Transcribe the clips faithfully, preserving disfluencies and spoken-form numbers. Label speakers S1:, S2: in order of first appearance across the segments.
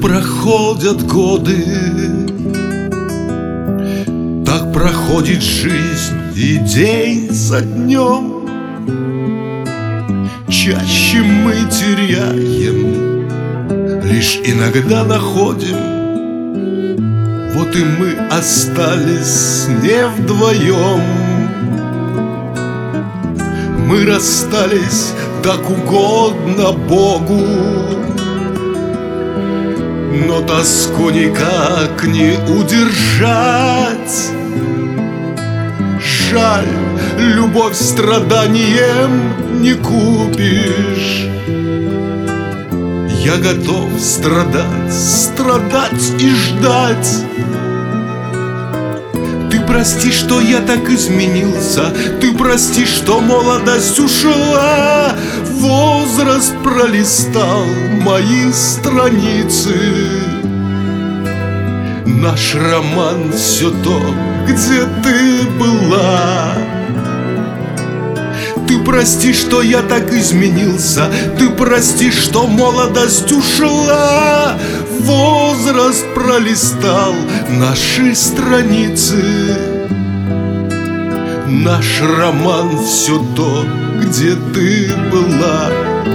S1: проходят годы, так проходит жизнь и день за днем. Чаще мы теряем, лишь иногда находим. Вот и мы остались не вдвоем. Мы расстались так угодно Богу, но тоску никак не удержать. Жаль, любовь страданием не купишь. Я готов страдать, страдать и ждать. Ты прости, что я так изменился, ты прости, что молодость ушла, возраст пролистал мои страницы. Наш роман все то, где ты была. Ты прости, что я так изменился, ты прости, что молодость ушла, возраст пролистал наши страницы. Наш роман все то, где ты была.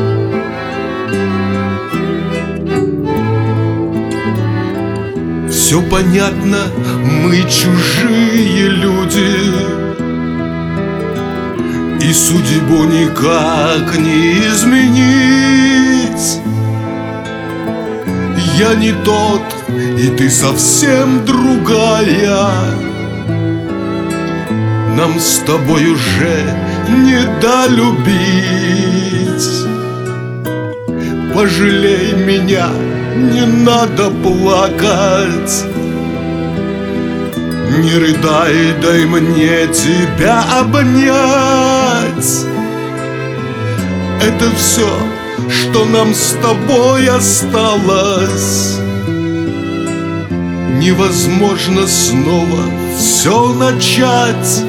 S1: Все понятно, мы чужие люди, и судьбу никак не изменить. Я не тот, и ты совсем другая. Нам с тобой уже не долюбить. Пожалей меня, не надо плакать. Не рыдай, дай мне тебя обнять. Это все, что нам с тобой осталось. Невозможно снова все начать.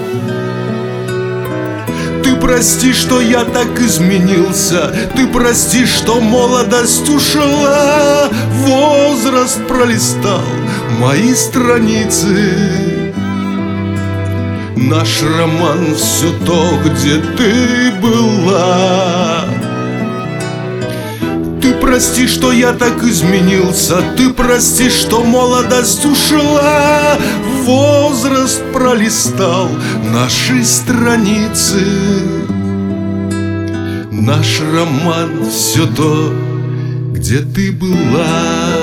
S1: Ты прости, что я так изменился, ты прости, что молодость ушла, возраст пролистал мои страницы. Наш роман все то, где ты была. Ты прости, что я так изменился, ты прости, что молодость ушла, возраст пролистал наши страницы. Наш роман все то, где ты была.